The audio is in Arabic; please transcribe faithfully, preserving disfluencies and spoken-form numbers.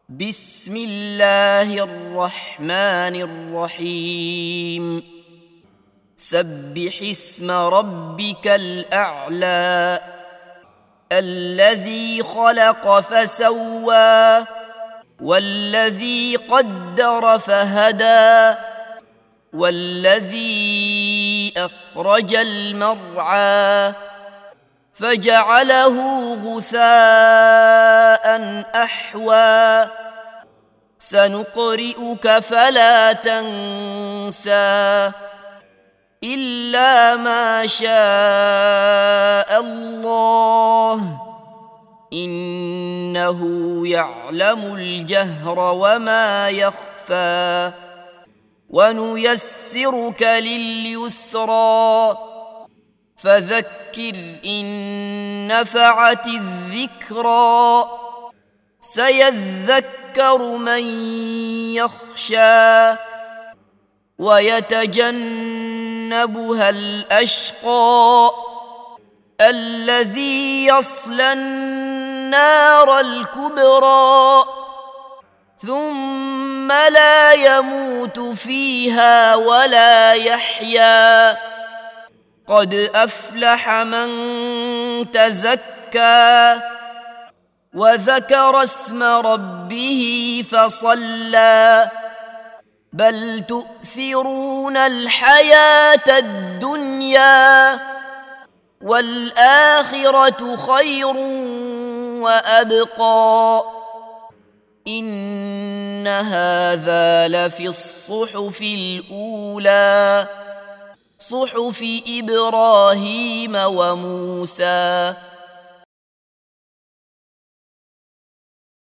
بسم الله الرحمن الرحيم سبح اسم ربك الأعلى الذي خلق فسوى والذي قدر فهدى والذي أخرج المرعى فجعله غثاء أحوى سنقرئك فلا تنسى إلا ما شاء الله إنه يعلم الجهر وما يخفى ونيسرك لليسرى فذكر إن نفعت الذكرى سيذكر من يخشى ويتجنبها الأشقى الذي يصلى النار الكبرى ثم لا يموت فيها ولا يحيا قد أفلح من تزكى وذكر اسم ربه فصلى بل تؤثرون الحياة الدنيا والآخرة خير وأبقى إن هذا لفي الصحف الأولى صحف إبراهيم وموسى